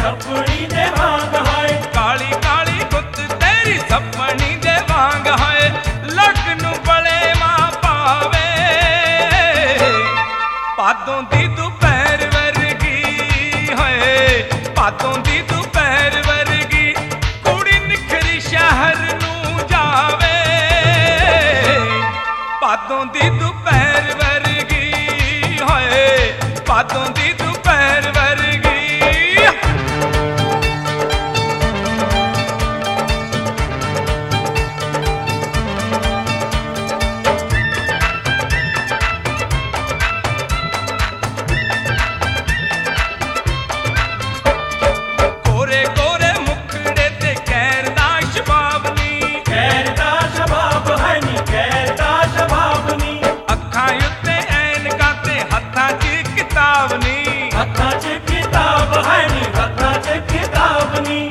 सपनी दे वांग हाय, काली काली गुत तेरी सपनी दे वांग हाय, लग नू बड़े मां पावे, पादों दी दोपहर वर्गी हाय, पादों दी दोपहर वर्गी, कुड़ी निखरी शहर नू जावे, पादों दी दोपहर वर्गी हाय, पादों दी दोपहर वर्गी। गोरे गोरे मुखड़े ते कैर दा शबाब नी, कैर दा शबाब है नी, कैर दा शबाब नी, अखां उत्ते ऐनकां ते हत्थां 'च किताब नी, हत्थां 'च किताब है नी, हत्थां 'च किताब नी,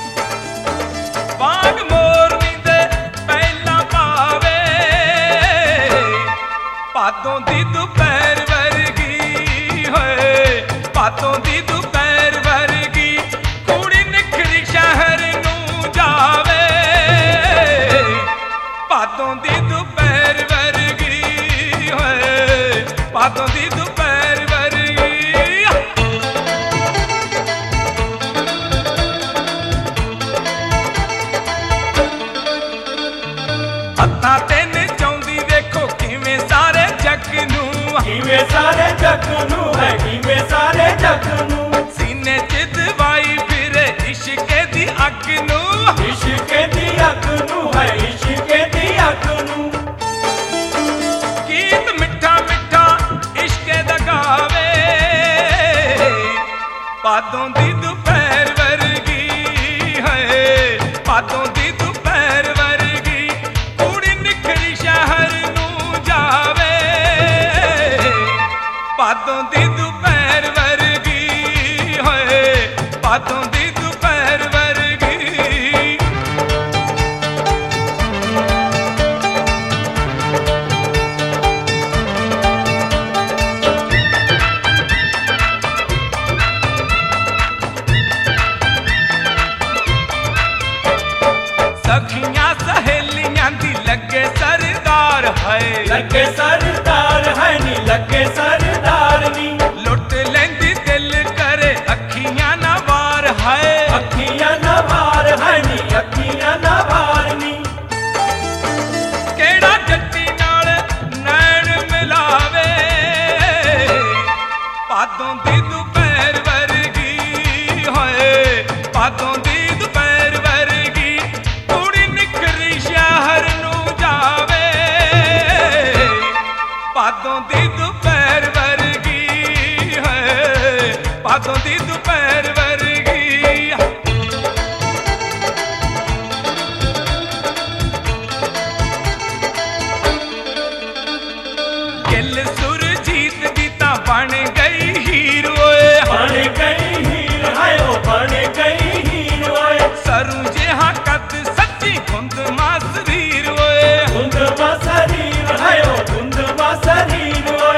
वांग मोरनी दे पहला पावे, पादों दी दोपहर वर्गी होए, पादों दी दोपहर वर्गी, कुड़ी निखरी शहर नू जावे, पादों दी दोपहर वर्गी होए, पादों दी दोपहर वर्गी। हत्थां ते नचाउंदी देखो किवें सारे जग नू, किवें सारे जग नू है, किवें सारे जग नू, सीने च दवाई फिरे इश्के दी अग नू, इश्के दी अग नू है, इश्के दी अग नू, गीत मिठा मिठा इश्के दा गावे, पादों दी दोपहर वर्गी है, पादों दी दोपहर वर्गी, कुड़ी निखरी शहर नू जावे, पादों दी दोपहर वर्गी है, पादों दी दोपहर वर्गी। सखियां सहेलियां दी लगे सरदार है, लगे सरदार है नी, लगे सरदार नी, लुट लेंदी दिल करे अखियां ना वार है, अखियां नवार है नी, अखियां नवार नी, केड़ा जट्टी नाल नैन मिलावे, पादों दी दोपहर वर्गी होए, पादों दी दोपहर वर्गी, कुड़ी निखरी शहर नू जावे, पादों दी दोपहर वर्गी है, पादों दी दोपहर वर्गी। गिल सुरजीत दी तां बन गई हीर ओए, बन गई हीर है, ओ बन गई हीर ओए, सरू जिहा कद सच्ची खुंद मासरीर ओए, धुंध मा शरीर है, ओ धुंध मा शरीर ओए,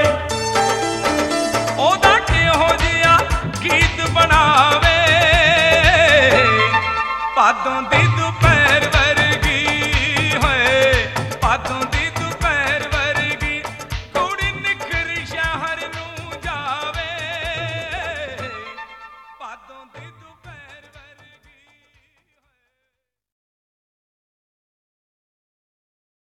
ओदा किहो जिहा गीत बनावे, पादों दी दोपहर